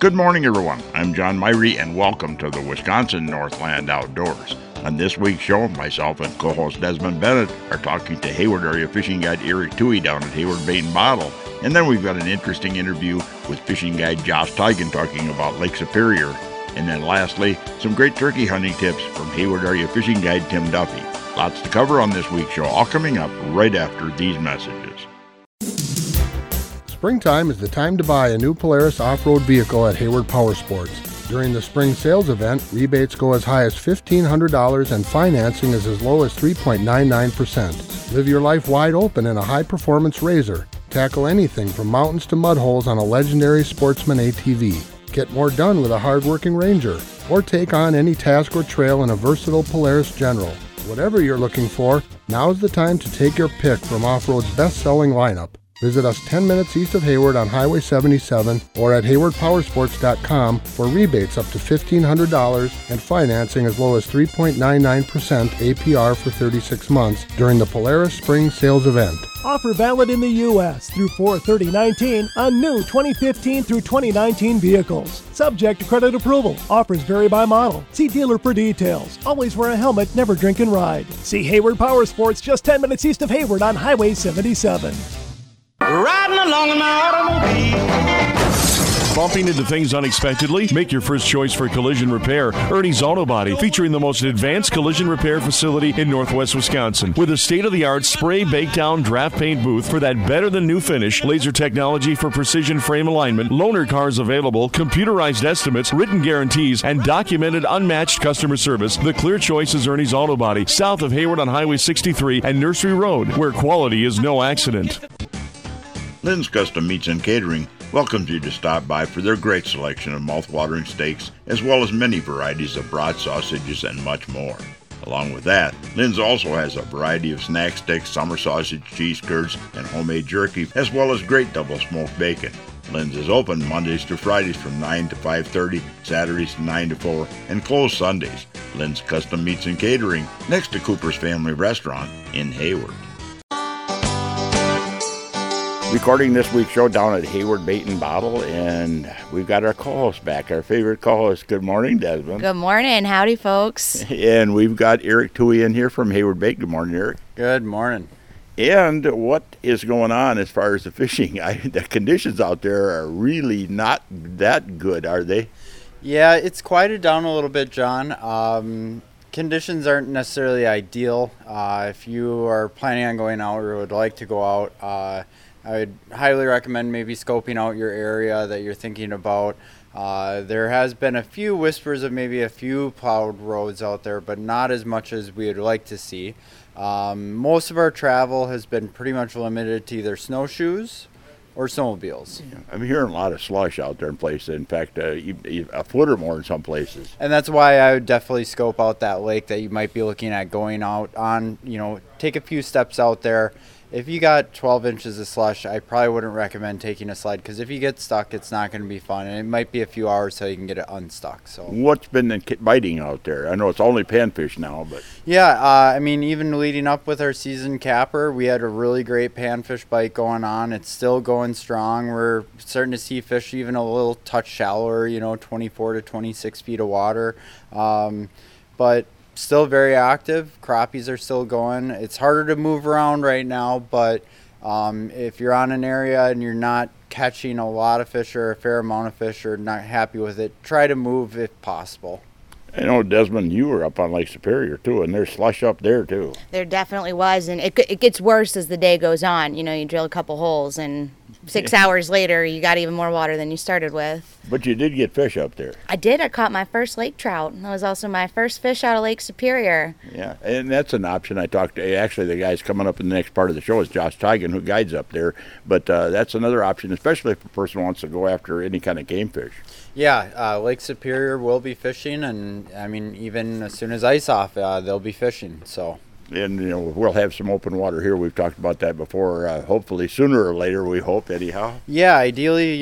Good morning, everyone. I'm John Myrie, and welcome to the Wisconsin Northland Outdoors. On this week's show, myself and co-host Desmond Bennett are talking to Hayward area fishing guide Eric Toohey down at Hayward Bait and Bottle. And then we've got an interesting interview with fishing guide Josh Teigen talking about Lake Superior. And then lastly, some great turkey hunting tips from Hayward area fishing guide Tim Duffy. Lots to cover on this week's show, all coming up right after these messages. Springtime is the time to buy a new Polaris off-road vehicle at Hayward Power Sports. During the spring sales event, rebates go as high as $1,500 and financing is as low as 3.99%. Live your life wide open in a high-performance RZR. Tackle anything from mountains to mud holes on a legendary Sportsman ATV. Get more done with a hard-working Ranger. Or take on any task or trail in a versatile Polaris General. Whatever you're looking for, now's the time to take your pick from off-road's best-selling lineup. Visit us 10 minutes east of Hayward on Highway 77 or at haywardpowersports.com for rebates up to $1,500 and financing as low as 3.99% APR for 36 months during the Polaris Spring Sales Event. Offer valid in the U.S. through 4/30/19 on new 2015 through 2019 vehicles. Subject to credit approval. Offers vary by model. See dealer for details. Always wear a helmet, never drink and ride. See Hayward Power Sports just 10 minutes east of Hayward on Highway 77. Riding along in my automobile. Bumping into things unexpectedly? Make your first choice for collision repair. Ernie's Auto Body, featuring the most advanced collision repair facility in Northwest Wisconsin. With a state-of-the-art spray, bake-down, draft paint booth for that better-than-new finish, laser technology for precision frame alignment, loaner cars available, computerized estimates, written guarantees, and documented unmatched customer service, the clear choice is Ernie's Auto Body, south of Hayward on Highway 63 and Nursery Road, where quality is no accident. Lynn's Custom Meats and Catering welcomes you to stop by for their great selection of mouth-watering steaks, as well as many varieties of broad sausages and much more. Along with that, Lynn's also has a variety of snack sticks, summer sausage, cheese curds, and homemade jerky, as well as great double-smoked bacon. Lynn's is open Mondays to Fridays from 9 to 5:30, Saturdays 9 to 4, and closed Sundays. Lynn's Custom Meats and Catering, next to Cooper's Family Restaurant in Hayward. Recording this week's show down at Hayward Bait and Bottle, and we've got our co-host back, our favorite co-host. Good morning, Desmond. Good morning. Howdy, folks. And we've got Eric Toohey in here from Hayward Bait. Good morning, Eric. Good morning. And what is going on as far as the fishing? The conditions out there are really not that good, are they? Yeah, it's quieted down a little bit, John. Conditions aren't necessarily ideal. If you are planning on going out or would like to go out, I would highly recommend maybe scoping out your area that you're thinking about. There has been a few whispers of maybe a few plowed roads out there, but not as much as we would like to see. Most of our travel has been pretty much limited to either snowshoes or snowmobiles. Yeah, I'm hearing a lot of slush out there in places. In fact, a foot or more in some places. And that's why I would definitely scope out that lake that you might be looking at going out on. Take a few steps out there. If you got 12 inches of slush, I probably wouldn't recommend taking a slide, because if you get stuck, it's not going to be fun, and it might be a few hours till you can get it unstuck. So, what's been biting out there? I know it's only panfish now, but yeah, even leading up with our season capper, we had a really great panfish bite going on. It's still going strong. We're starting to see fish even a little touch shallower, 24 to 26 feet of water, but still very active. Crappies are still going. It's harder to move around right now, but if you're on an area and you're not catching a lot of fish or a fair amount of fish or not happy with it, try to move if possible. I know, Desmond, you were up on Lake Superior, too, and there's slush up there, too. There definitely was, and it gets worse as the day goes on. You drill a couple holes, and 6 hours later, you got even more water than you started with. But you did get fish up there. I did. I caught my first lake trout. That was also my first fish out of Lake Superior. Yeah, and that's an option. I talked to, actually, the guy's coming up in the next part of the show is Josh Teigen, who guides up there. But that's another option, especially if a person wants to go after any kind of game fish. Yeah, Lake Superior will be fishing, and even as soon as ice off, they'll be fishing. So. And we'll have some open water here. We've talked about that before. Hopefully sooner or later, we hope, anyhow. Yeah, ideally,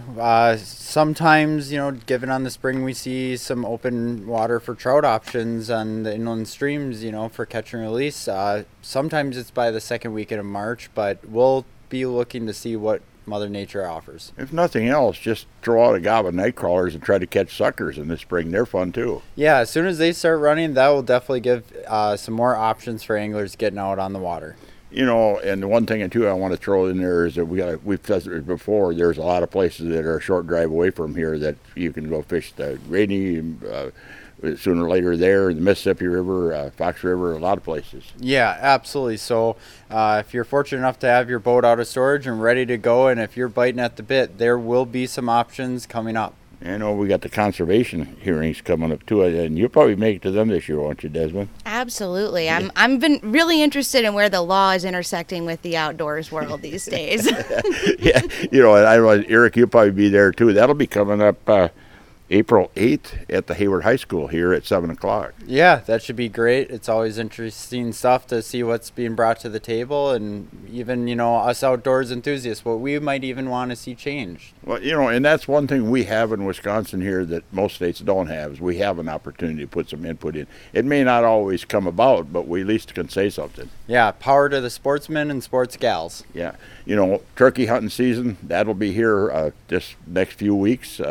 sometimes, given on the spring, we see some open water for trout options on the inland streams, for catch and release. Sometimes it's by the second weekend of March, but we'll be looking to see what Mother Nature offers. If nothing else, just throw out a gob of night crawlers and try to catch suckers in the spring. They're fun too. Yeah, as soon as they start running, that will definitely give some more options for anglers getting out on the water. You know, and the one thing too I want to throw in there is that we've said it before. There's a lot of places that are a short drive away from here that you can go fish the Rainy. Sooner or later there, the Mississippi River, Fox River, a lot of places. Yeah, absolutely. So if you're fortunate enough to have your boat out of storage and ready to go, and if you're biting at the bit, there will be some options coming up. I know we got the conservation hearings coming up too, and you'll probably make it to them this year, won't you, Desmond? Absolutely. I'm been really interested in where the law is intersecting with the outdoors world these days. Yeah, you know, and I know, Eric, you'll probably be there too. That'll be coming up April 8th at the Hayward High School here at 7 o'clock. Yeah, that should be great. It's always interesting stuff to see what's being brought to the table, and even, you know, us outdoors enthusiasts, what we might even want to see changed. Well, you know, and that's one thing we have in Wisconsin here that most states don't have, is we have an opportunity to put some input in. It may not always come about, but we at least can say something. Yeah, power to the sportsmen and sports gals. Yeah, you know, turkey hunting season, that'll be here this next few weeks.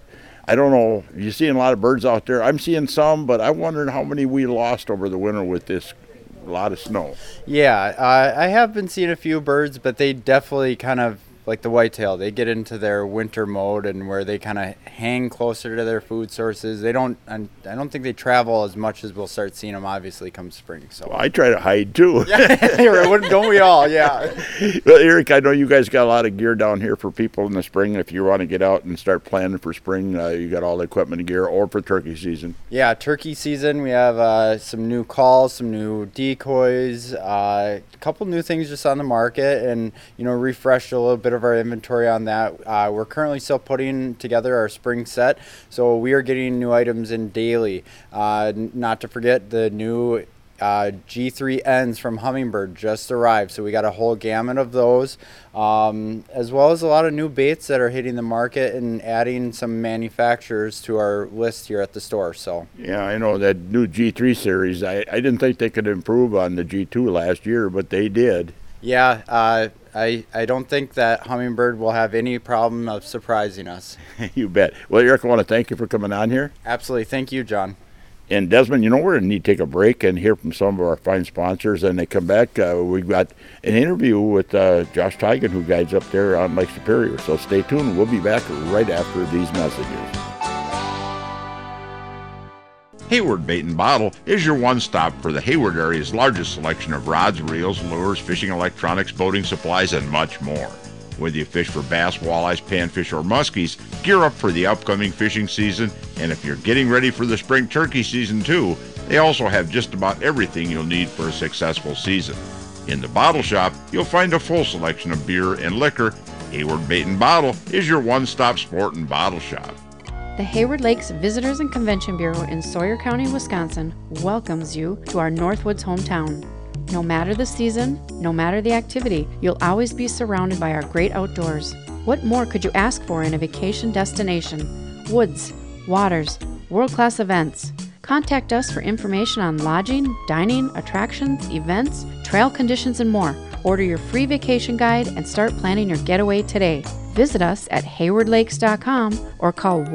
I don't know, you're seeing a lot of birds out there. I'm seeing some, but I'm wondering how many we lost over the winter with this lot of snow. Yeah, I have been seeing a few birds, but they definitely kind of, like the whitetail, they get into their winter mode and where they kind of hang closer to their food sources. I don't think they travel as much as we'll start seeing them obviously come spring. So well, I try to hide too. Don't we all? Yeah. Well, Eric, I know you guys got a lot of gear down here for people in the spring. If you want to get out and start planning for spring, you got all the equipment and gear, or for turkey season. Yeah, turkey season. We have some new calls, some new decoys, a couple new things just on the market, and you know, refreshed a little bit of our inventory on that. We're currently still putting together our spring set, so we are getting new items in daily. Not to forget the new G3Ns from Humminbird just arrived, so we got a whole gamut of those, as well as a lot of new baits that are hitting the market and adding some manufacturers to our list here at the store. So yeah, I know that new G3 series, I didn't think they could improve on the G2 last year, but they did. Yeah, I don't think that Humminbird will have any problem of surprising us. You bet. Well, Eric, I want to thank you for coming on here. Absolutely. Thank you, John. And Desmond, you know, we're going to need to take a break and hear from some of our fine sponsors. And they come back, we've got an interview with Josh Tigan, who guides up there on Lake Superior. So stay tuned. We'll be back right after these messages. Hayward Bait and Bottle is your one-stop for the Hayward area's largest selection of rods, reels, lures, fishing electronics, boating supplies, and much more. Whether you fish for bass, walleyes, panfish, or muskies, gear up for the upcoming fishing season, and if you're getting ready for the spring turkey season too, they also have just about everything you'll need for a successful season. In the bottle shop, you'll find a full selection of beer and liquor. Hayward Bait and Bottle is your one-stop sport and bottle shop. The Hayward Lakes Visitors and Convention Bureau in Sawyer County, Wisconsin welcomes you to our Northwoods hometown. No matter the season, no matter the activity, you'll always be surrounded by our great outdoors. What more could you ask for in a vacation destination? Woods, waters, world-class events. Contact us for information on lodging, dining, attractions, events, trail conditions, and more. Order your free vacation guide and start planning your getaway today. Visit us at haywardlakes.com or call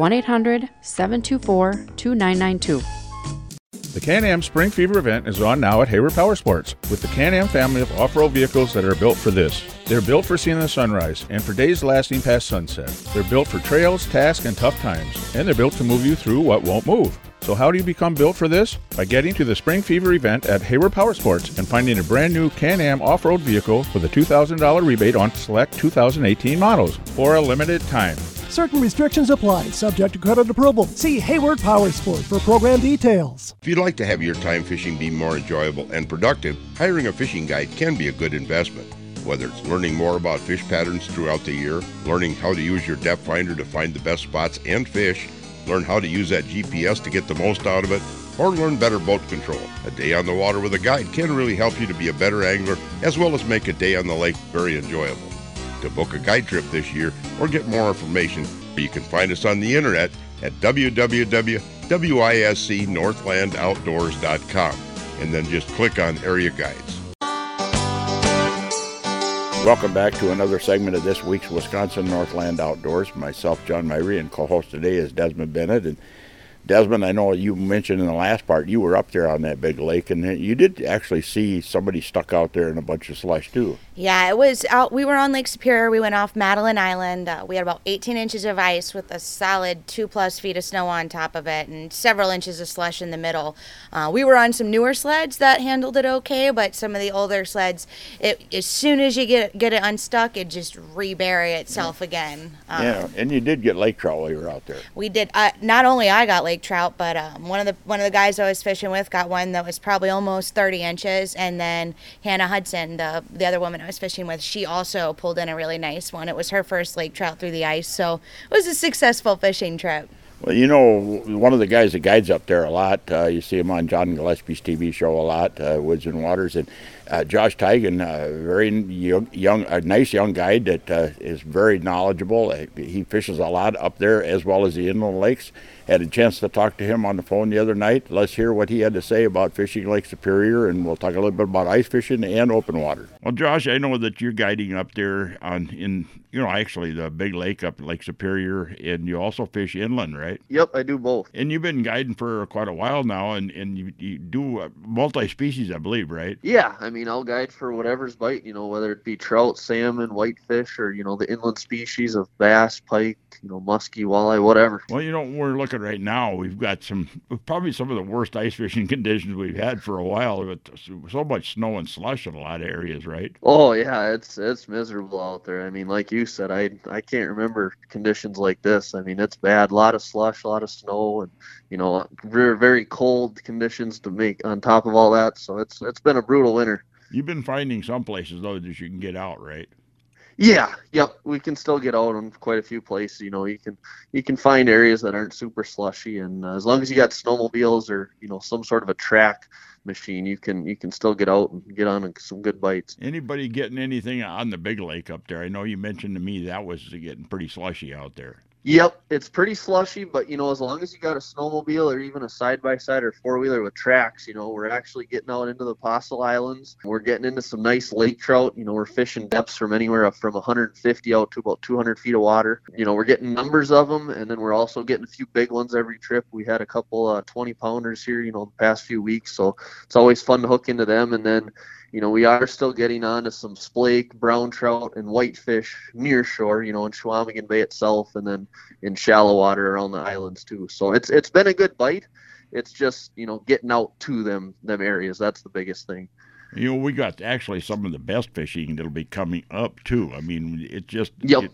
1-800-724-2992. The Can-Am Spring Fever event is on now at Hayward Power Sports with the Can-Am family of off-road vehicles that are built for this. They're built for seeing the sunrise and for days lasting past sunset. They're built for trails, tasks, and tough times, and they're built to move you through what won't move. So how do you become built for this? By getting to the Spring Fever event at Hayward Power Sports and finding a brand new Can-Am off-road vehicle with a $2,000 rebate on select 2018 models for a limited time. Certain restrictions apply, subject to credit approval. See Hayward Power Sports for program details. If you'd like to have your time fishing be more enjoyable and productive, hiring a fishing guide can be a good investment. Whether it's learning more about fish patterns throughout the year, learning how to use your depth finder to find the best spots and fish, learn how to use that GPS to get the most out of it, or learn better boat control. A day on the water with a guide can really help you to be a better angler, as well as make a day on the lake very enjoyable. To book a guide trip this year or get more information, you can find us on the internet at www.wiscnorthlandoutdoors.com and then just click on Area Guides. Welcome back to another segment of this week's Wisconsin Northland Outdoors. Myself, John Myrie, and co-host today is Desmond Bennett. And Desmond, I know you mentioned in the last part you were up there on that big lake, and you did actually see somebody stuck out there in a bunch of slush too. Yeah, it was out. We were on Lake Superior. We went off Madeline Island. We had about 18 inches of ice with a solid 2+ feet of snow on top of it and several inches of slush in the middle. We were on some newer sleds that handled it okay, but some of the older sleds, as soon as you get it unstuck, it just rebury itself again. Yeah, and you did get lake trout while you were out there. We did. Not only I got lake trout, but one of the guys I was fishing with got one that was probably almost 30 inches, and then Hannah Hudson, the other woman I was fishing with, she also pulled in a really nice one. It was her first lake trout through the ice, so it was a successful fishing trip. Well, you know, one of the guys that guides up there a lot, you see him on John Gillespie's TV show a lot, Woods and Waters, and Josh Tigan, a very young, a nice young guide that is very knowledgeable. He fishes a lot up there as well as the inland lakes. Had a chance to talk to him on the phone the other night. Let's hear what he had to say about fishing Lake Superior, and we'll talk a little bit about ice fishing and open water. Well, Josh, I know that you're guiding up there actually the big lake up at Lake Superior, and you also fish inland, right? Yep, I do both. And you've been guiding for quite a while now, and you do multi-species, I believe, right? Yeah, I mean, I'll guide for whatever's bite, whether it be trout, salmon, whitefish, or, the inland species of bass, pike, muskie, walleye, whatever. Well, we're looking right now. We've got probably some of the worst ice fishing conditions we've had for a while. With so much snow and slush in a lot of areas, right? Oh yeah, it's miserable out there. I mean, like you said, I can't remember conditions like this. I mean, it's bad. A lot of slush, a lot of snow, and very, very cold conditions to make on top of all that. So it's been a brutal winter. You've been finding some places though that you can get out, right? Yeah, yep. We can still get out in quite a few places. You can find areas that aren't super slushy, and as long as you got snowmobiles or some sort of a track machine, you can still get out and get on some good bites. Anybody getting anything on the big lake up there? I know you mentioned to me that was getting pretty slushy out there. Yep, it's pretty slushy, but as long as you got a snowmobile or even a side-by-side or four-wheeler with tracks, we're actually getting out into the Apostle Islands. We're getting into some nice lake trout. We're fishing depths from anywhere from 150 out to about 200 feet of water. We're getting numbers of them, and then we're also getting a few big ones every trip. We had a couple 20-pounders here, the past few weeks, so it's always fun to hook into them. And then we are still getting on to some splake, brown trout, and whitefish near shore, in Chequamegon Bay itself, and then in shallow water around the islands too. So it's been a good bite. It's just, getting out to them areas. That's the biggest thing. We got actually some of the best fishing that'll be coming up too. I mean, it just,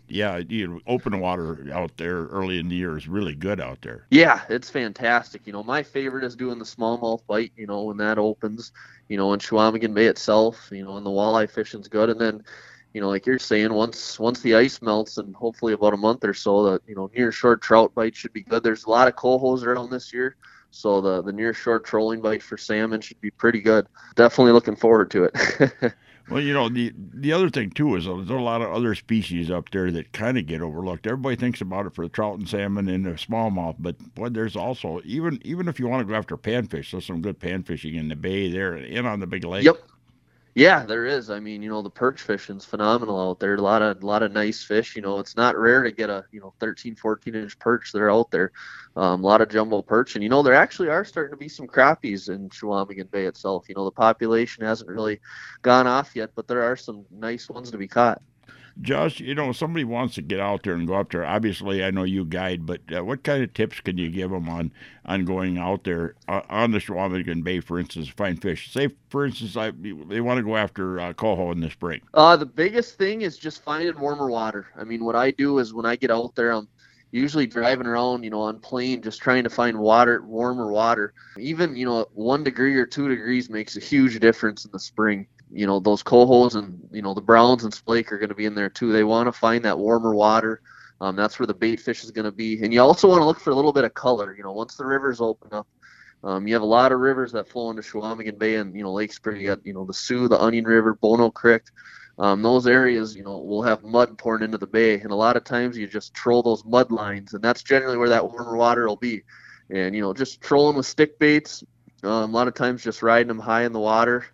open water out there early in the year is really good out there. Yeah, it's fantastic. My favorite is doing the smallmouth bite, when that opens, in Chequamegon Bay itself, and the walleye fishing's good. And then, like you're saying, once the ice melts, and hopefully about a month or so, the near shore trout bite should be good. There's a lot of cohos around this year. So the near shore trolling bite for salmon should be pretty good. Definitely looking forward to it. Well, the other thing too is there's a lot of other species up there that kind of get overlooked. Everybody thinks about it for the trout and salmon and the smallmouth, but boy, there's also even if you want to go after panfish, there's some good pan fishing in the bay there and on the big lake. Yep. Yeah, there is. I mean, the perch fishing's phenomenal out there. A lot of nice fish. It's not rare to get a 13, 14-inch perch that are out there. A lot of jumbo perch, and there actually are starting to be some crappies in Chequamegon Bay itself. The population hasn't really gone off yet, but there are some nice ones to be caught. Josh, somebody wants to get out there and go up there. Obviously, I know you guide, but what kind of tips can you give them on going out there on the Chequamegon Bay, for instance, to find fish? Say, for instance, they want to go after coho in the spring. The biggest thing is just finding warmer water. I mean, what I do is when I get out there, I'm usually driving around, on plane, just trying to find warmer water. Even, 1 degree or 2 degrees makes a huge difference in the spring. Those cohos and, the browns and splake are going to be in there too. They want to find that warmer water. That's where the bait fish is going to be. And you also want to look for a little bit of color. Once the rivers open up, you have a lot of rivers that flow into Chequamegon Bay and, Lake Superior. You got, the Sioux, the Onion River, Bono Creek. Those areas, will have mud pouring into the bay. And a lot of times you just troll those mud lines. And that's generally where that warmer water will be. And, just trolling with stick baits. A lot of times just riding them high in the water.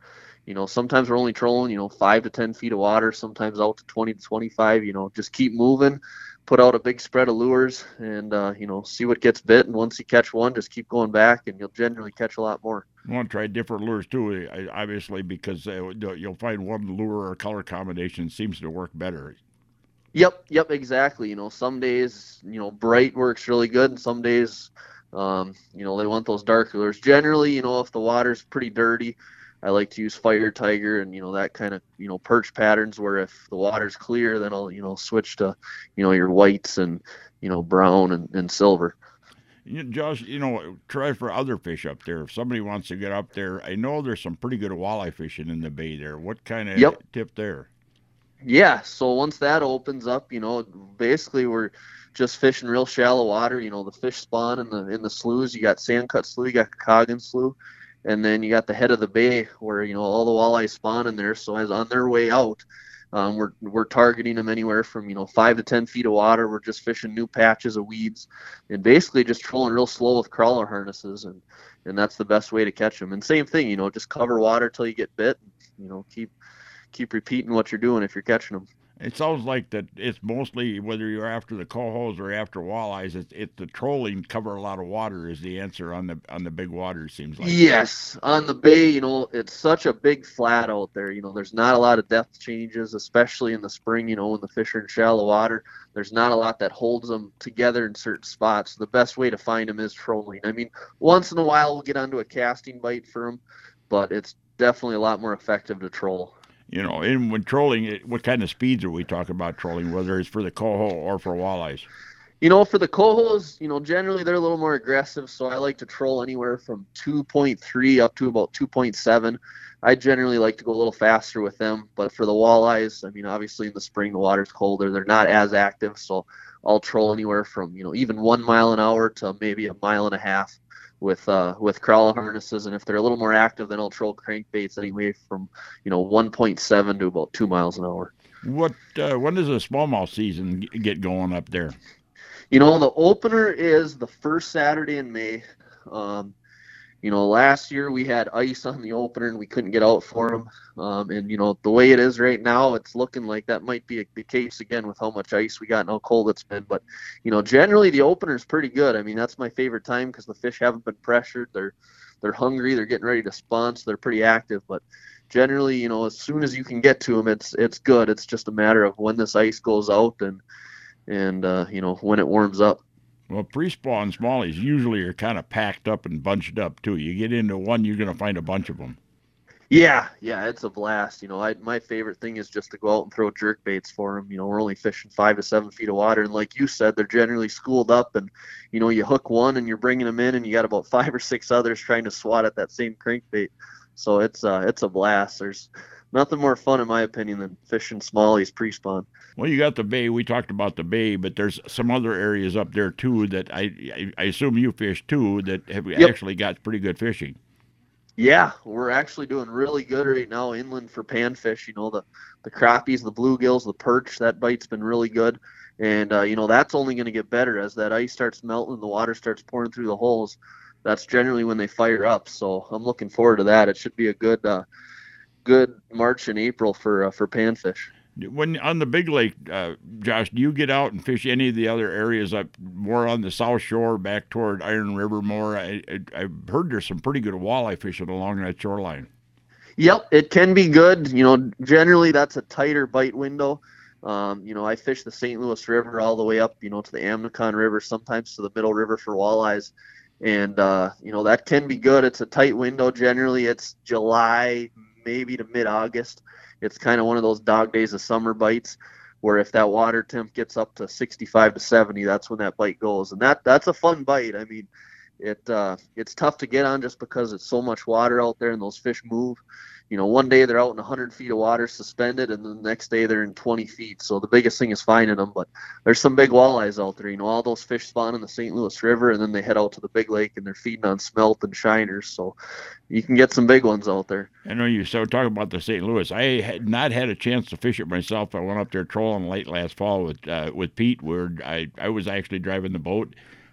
sometimes we're only trolling, 5 to 10 feet of water, sometimes out to 20 to 25, just keep moving, put out a big spread of lures and, see what gets bit. And once you catch one, just keep going back and you'll generally catch a lot more. You want to try different lures too, obviously, because you'll find one lure or color combination seems to work better. Yep, exactly. Some days, bright works really good, and some days, they want those dark lures. Generally, if the water's pretty dirty, I like to use Fire Tiger and, that kind of, perch patterns where if the water's clear, then I'll, switch to, your whites and, brown and silver. Josh, try for other fish up there. If somebody wants to get up there, I know there's some pretty good walleye fishing in the bay there. What kind of tip there? Yeah, so once that opens up, basically we're just fishing real shallow water. The fish spawn in the sloughs. You got Sandcut Slough, you got Coggin Slough, and then you got the head of the bay where all the walleyes spawn in there. So as on their way out, we're targeting them anywhere from 5 to 10 feet of water. We're just fishing new patches of weeds and basically just trolling real slow with crawler harnesses, and that's the best way to catch them. And same thing, just cover water till you get bit. Keep repeating what you're doing if you're catching them. It sounds like that it's mostly, whether you're after the cohos or after walleyes, it's the trolling, cover a lot of water is the answer on the big water, seems like. Yes, on the bay, it's such a big flat out there. There's not a lot of depth changes, especially in the spring, when the fish are in shallow water. There's not a lot that holds them together in certain spots. The best way to find them is trolling. I mean, once in a while we'll get onto a casting bite for them, but it's definitely a lot more effective to troll. And when trolling, what kind of speeds are we talking about trolling, whether it's for the coho or for walleyes? For the cohos, generally they're a little more aggressive, so I like to troll anywhere from 2.3 up to about 2.7. I generally like to go a little faster with them, but for the walleyes, I mean, obviously in the spring the water's colder, they're not as active, so I'll troll anywhere from, even 1 mile an hour to maybe 1.5 miles with crawler harnesses, and if they're a little more active, then I'll troll crankbaits anyway from 1.7 to about 2 miles an hour. When does the smallmouth season get going up there? The opener is the first Saturday in May. Last year we had ice on the opener and we couldn't get out for them. And the way it is right now, it's looking like that might be the case again with how much ice we got and how cold it's been. But, generally the opener is pretty good. I mean, that's my favorite time because the fish haven't been pressured. They're hungry. They're getting ready to spawn, so they're pretty active. But generally, as soon as you can get to them, it's good. It's just a matter of when this ice goes out and when it warms up. Well, pre-spawn smallies usually are kind of packed up and bunched up, too. You get into one, you're going to find a bunch of them. Yeah, it's a blast. My favorite thing is just to go out and throw jerk baits for them. We're only fishing 5 to 7 feet of water, and like you said, they're generally schooled up, and, you hook one and you're bringing them in, and you got about 5 or 6 others trying to swat at that same crankbait. So it's a blast. There's nothing more fun, in my opinion, than fishing smallies pre-spawn. Well, you got the bay. We talked about the bay, but there's some other areas up there, too, that I assume you fish, too, that have actually got pretty good fishing. Yeah, we're actually doing really good right now inland for panfish. The crappies, the bluegills, the perch, that bite's been really good. And, that's only going to get better as that ice starts melting and the water starts pouring through the holes. That's generally when they fire up. So I'm looking forward to that. It should be a good March and April for panfish. When on the big lake, Josh, do you get out and fish any of the other areas up more on the south shore, back toward Iron River more? I've heard there's some pretty good walleye fishing along that shoreline. Yep, it can be good. Generally that's a tighter bite window. I fish the St. Louis River all the way up, to the Amnicon River, sometimes to the Middle River for walleyes. And, that can be good. It's a tight window. Generally it's July, maybe to mid-August. It's kind of one of those dog days of summer bites where if that water temp gets up to 65 to 70, that's when that bite goes. And that's a fun bite. I mean, it's tough to get on just because it's so much water out there and those fish move. One day they're out in 100 feet of water suspended, and then the next day they're in 20 feet. So the biggest thing is finding them. But there's some big walleyes out there. All those fish spawn in the St. Louis River, and then they head out to the big lake, and they're feeding on smelt and shiners. So you can get some big ones out there. I know you started talking about the St. Louis. I had not had a chance to fish it myself. I went up there trolling late last fall with Pete, where I was actually driving the boat.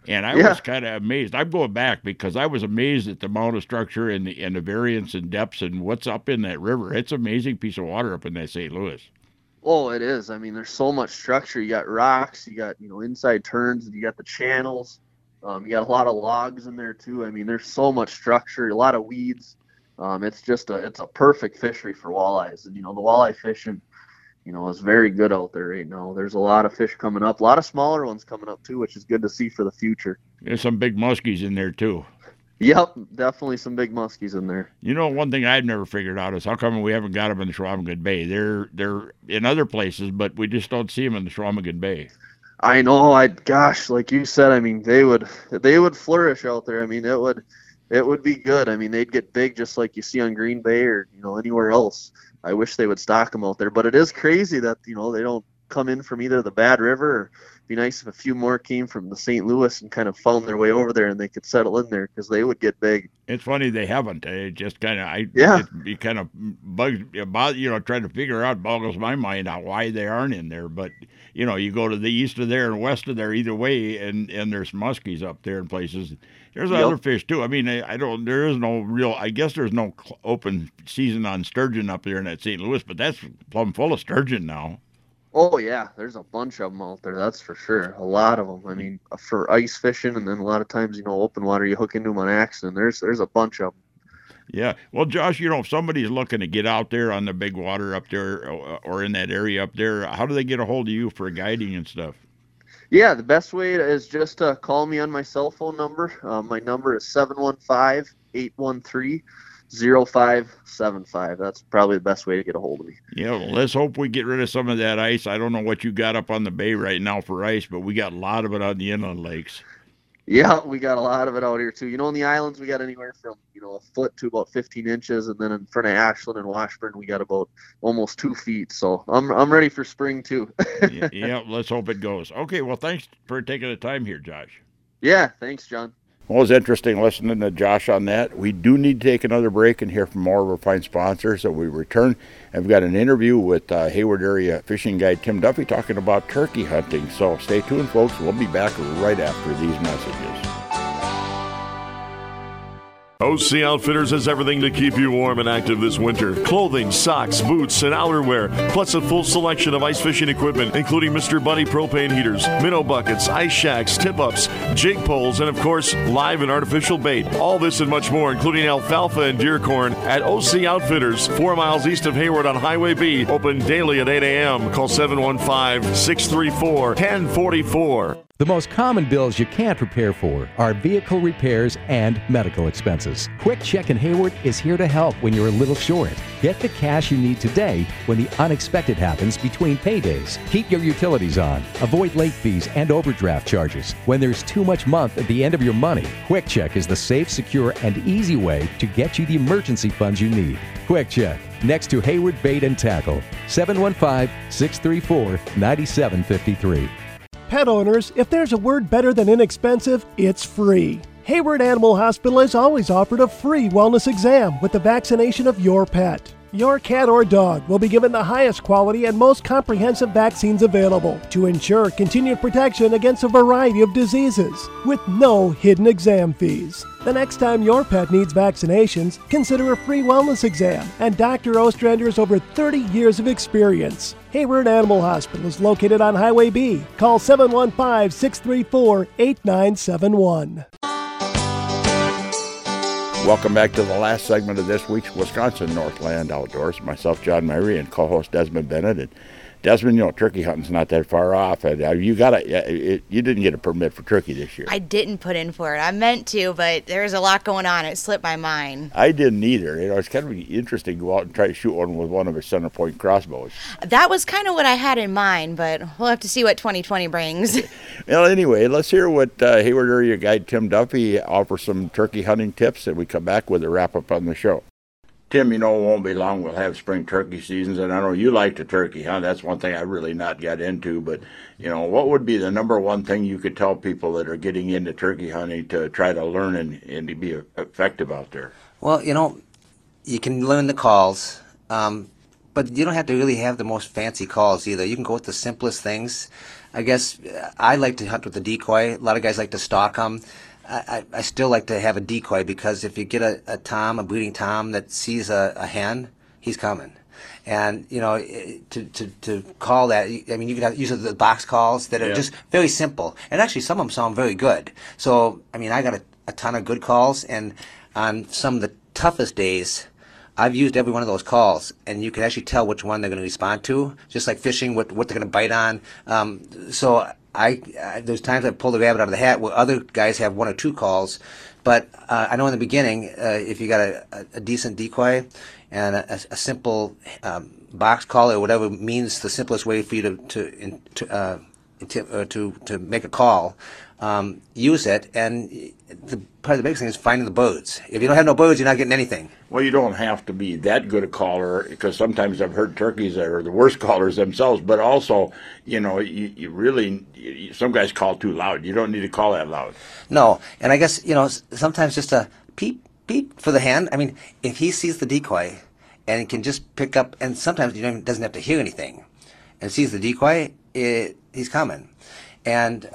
And I was kind of amazed. I'm going back because I was amazed at the amount of structure and the variance and depths and what's up in that river. It's an amazing piece of water up in that St. Louis. Oh, it is. I mean, there's so much structure. You got rocks, you got, inside turns, and you got the channels. You got a lot of logs in there too. I mean, there's so much structure, a lot of weeds. It's a perfect fishery for walleyes. And, the walleye fishing, is very good out there right now. There's a lot of fish coming up, a lot of smaller ones coming up too, which is good to see for the future. There's some big muskies in there too. Yep, definitely some big muskies in there. One thing I've never figured out is how come we haven't got them in the Chequamegon Bay. They're in other places, but we just don't see them in the Chequamegon Bay. I know. Like you said, I mean, they would flourish out there. I mean, it would be good. I mean, they'd get big just like you see on Green Bay or anywhere else. I wish they would stock them out there, but it is crazy that they don't come in from either the Bad River, or it'd be nice if a few more came from the St. Louis and kind of found their way over there and they could settle in there, because they would get big. It's funny they haven't. It just kind of it kind of bugs about trying to figure out, boggles my mind out why they aren't in there. But you go to the east of there and west of there either way, and there's muskies up there in places. There's other fish too. I mean, there is no real. I guess there's no open season on sturgeon up there in that St. Louis, but that's plumb full of sturgeon now. Oh, yeah, there's a bunch of them out there, that's for sure. A lot of them. I mean, for ice fishing, and then a lot of times, open water, you hook into them on accident. There's a bunch of them. Yeah. Well, Josh, if somebody's looking to get out there on the big water up there or in that area up there, how do they get a hold of you for guiding and stuff? Yeah, the best way is just to call me on my cell phone number. My number is 715-813-0575. That's probably the best way to get a hold of me. Yeah, well, let's hope we get rid of some of that ice. I don't know what you got up on the bay right now for ice, but we got a lot of it on the inland lakes. Yeah, we got a lot of it out here too. In the islands, we got anywhere from a foot to about 15 inches, and then in front of Ashland and Washburn, we got about almost 2 feet. So I'm ready for spring too. Yeah, let's hope it goes. Okay, well, thanks for taking the time here, Josh. Yeah, thanks, John. Well, it was interesting listening to Josh on that. We do need to take another break and hear from more of our fine sponsors. So we return, and we've got an interview with Hayward area fishing guide Tim Duffy talking about turkey hunting. So stay tuned, folks. We'll be back right after these messages. OC Outfitters has everything to keep you warm and active this winter. Clothing, socks, boots, and outerwear, plus a full selection of ice fishing equipment, including Mr. Buddy propane heaters, minnow buckets, ice shacks, tip-ups, jig poles, and of course, live and artificial bait. All this and much more, including alfalfa and deer corn, at OC Outfitters, 4 miles east of Hayward on Highway B. Open daily at 8 a.m. Call 715-634-1044. The most common bills you can't prepare for are vehicle repairs and medical expenses. Quick Check in Hayward is here to help when you're a little short. Get the cash you need today when the unexpected happens between paydays. Keep your utilities on. Avoid late fees and overdraft charges. When there's too much month at the end of your money, Quick Check is the safe, secure, and easy way to get you the emergency funds you need. Quick Check, next to Hayward Bait and Tackle, 715-634-9753. Pet owners, if there's a word better than inexpensive, it's free. Hayward Animal Hospital has always offered a free wellness exam with the vaccination of your pet. Your cat or dog will be given the highest quality and most comprehensive vaccines available to ensure continued protection against a variety of diseases with no hidden exam fees. The next time your pet needs vaccinations, consider a free wellness exam and Dr. Ostrander's over 30 years of experience. Hayward Animal Hospital is located on Highway B. Call 715-634-8971. Welcome back to the last segment of this week's Wisconsin Northland Outdoors. Myself, John Myrie, and co-host Desmond Bennett. And Desmond, turkey hunting's not that far off. You didn't get a permit for turkey this year. I didn't put in for it. I meant to, but there was a lot going on. It slipped my mind. I didn't either. It's kind of interesting to go out and try to shoot one with one of his center point crossbows. That was kind of what I had in mind, but we'll have to see what 2020 brings. Well, anyway, let's hear what Hayward area guide Tim Duffy offers some turkey hunting tips, and we come back with a wrap-up on the show. Tim, it won't be long. We'll have spring turkey seasons, and I know you like the turkey hunt. That's one thing I really not got into. But, what would be the number one thing you could tell people that are getting into turkey hunting to try to learn and to be effective out there? Well, you can learn the calls, but you don't have to really have the most fancy calls either. You can go with the simplest things. I guess I like to hunt with a decoy. A lot of guys like to stalk them. I still like to have a decoy because if you get a breeding tom that sees a hen, he's coming. And, to call that, I mean, you can use the box calls that are just very simple. And actually, some of them sound very good. So, I mean, I got a ton of good calls. And on some of the toughest days, I've used every one of those calls. And you can actually tell which one they're going to respond to, just like fishing, what they're going to bite on. So there's times I've pulled a rabbit out of the hat where other guys have one or two calls. But I know in the beginning, if you got a decent decoy and a simple box call or whatever means the simplest way for you to make a call, use it. And probably the biggest thing is finding the birds. If you don't have no birds, you're not getting anything. Well, you don't have to be that good a caller, because sometimes I've heard turkeys that are the worst callers themselves, but also, you really, some guys call too loud. You don't need to call that loud. No, and I guess, sometimes just a peep, peep for the hen. I mean, if he sees the decoy and can just pick up, and sometimes he doesn't have to hear anything, and sees the decoy, he's coming. And,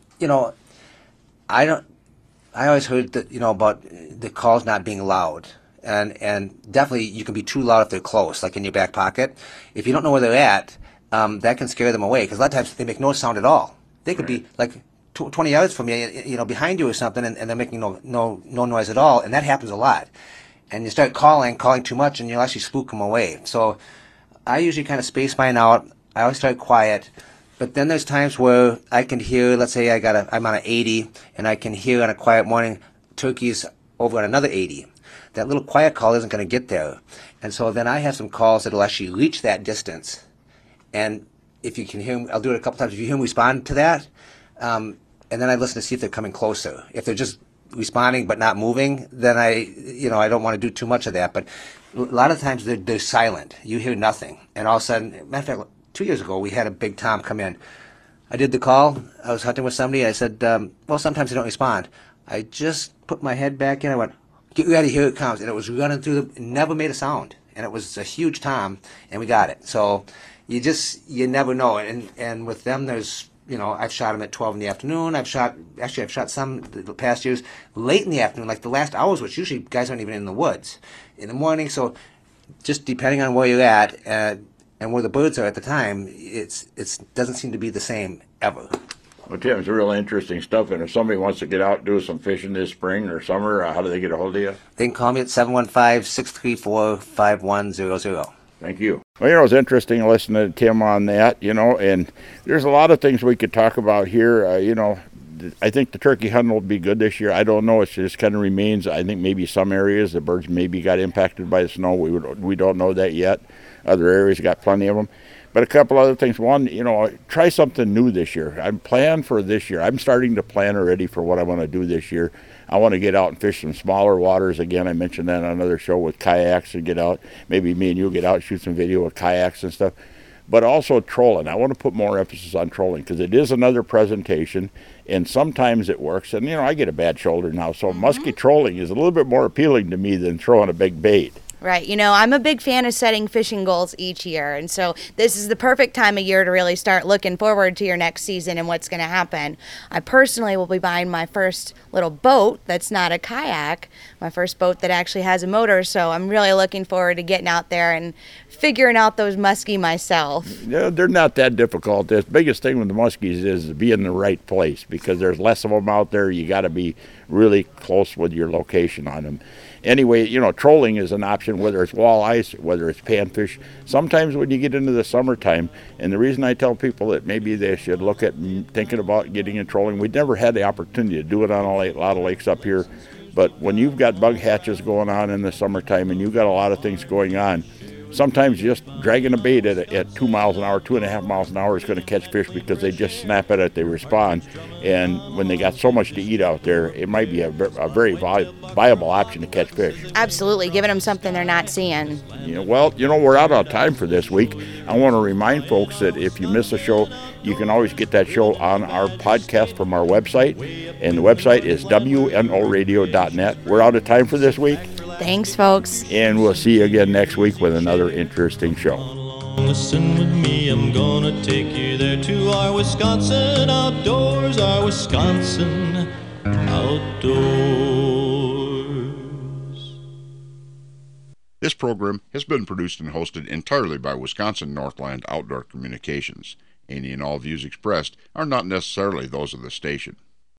I always heard that, about the calls not being loud. And definitely you can be too loud if they're close, like in your back pocket. If you don't know where they're at, that can scare them away, because a lot of times they make no sound at all. They could be like 20 yards from you, behind you or something, and they're making no noise at all, and that happens a lot. And you start calling too much, and you'll actually spook them away. So I usually kind of space mine out. I always start quiet. But then there's times where I can hear, let's say I'm on an 80, and I can hear on a quiet morning turkeys over on another 80. That little quiet call isn't going to get there. And so then I have some calls that will actually reach that distance. And if you can hear them, I'll do it a couple times. If you hear them respond to that, and then I listen to see if they're coming closer. If they're just responding but not moving, then I don't want to do too much of that. But a lot of times they're silent. You hear nothing. And all of a sudden, matter of fact, 2 years ago, we had a big tom come in. I did the call. I was hunting with somebody. I said, well, sometimes they don't respond. I just put my head back in. I went, get ready, here it comes. And it was running through it never made a sound. And it was a huge tom, and we got it. So you never know. And with them, there's, I've shot them at 12 in the afternoon. I've shot some the past years late in the afternoon, like the last hours, which usually guys aren't even in the woods in the morning. So just depending on where you're at, and where the birds are at the time, it doesn't seem to be the same ever. Well, Tim, it's really interesting stuff. And if somebody wants to get out and do some fishing this spring or summer, how do they get a hold of you? They can call me at 715-634-5100. Thank you. Well, it's interesting listening to Tim on that, and there's a lot of things we could talk about here. I think the turkey hunting will be good this year. I don't know. It just kind of remains. I think maybe some areas the birds maybe got impacted by the snow. We don't know that yet. Other areas got plenty of them. But a couple other things. One, try something new this year. I'm planning for this year. I'm starting to plan already for what I want to do this year. I want to get out and fish some smaller waters. Again, I mentioned that on another show with kayaks, and get out. Maybe me and you get out and shoot some video with kayaks and stuff. But also trolling. I want to put more emphasis on trolling because it is another presentation, and sometimes it works. And, I get a bad shoulder now, so musky trolling is a little bit more appealing to me than throwing a big bait. Right. I'm a big fan of setting fishing goals each year. And so this is the perfect time of year to really start looking forward to your next season and what's going to happen. I personally will be buying my first little boat that's not a kayak, my first boat that actually has a motor. So I'm really looking forward to getting out there and figuring out those muskie myself. Yeah, they're not that difficult. The biggest thing with the muskies is to be in the right place because there's less of them out there. You got to be really close with your location on them. Anyway, trolling is an option, whether it's walleyes, whether it's panfish. Sometimes when you get into the summertime, and the reason I tell people that maybe they should look at thinking about getting in trolling, we never had the opportunity to do it on a lot of lakes up here. But when you've got bug hatches going on in the summertime and you've got a lot of things going on, sometimes just dragging a bait at 2 miles an hour, 2.5 miles an hour is going to catch fish because they just snap at it, they respond. And when they got so much to eat out there, it might be a very viable option to catch fish. Absolutely, giving them something they're not seeing. We're out of time for this week. I want to remind folks that if you miss a show, you can always get that show on our podcast from our website. And the website is wnoradio.net. We're out of time for this week. Thanks, folks. And we'll see you again next week with another interesting show. Listen with me, I'm gonna take you there to our Wisconsin outdoors, our Wisconsin outdoors. This program has been produced and hosted entirely by Wisconsin Northland Outdoor Communications. Any and all views expressed are not necessarily those of the station.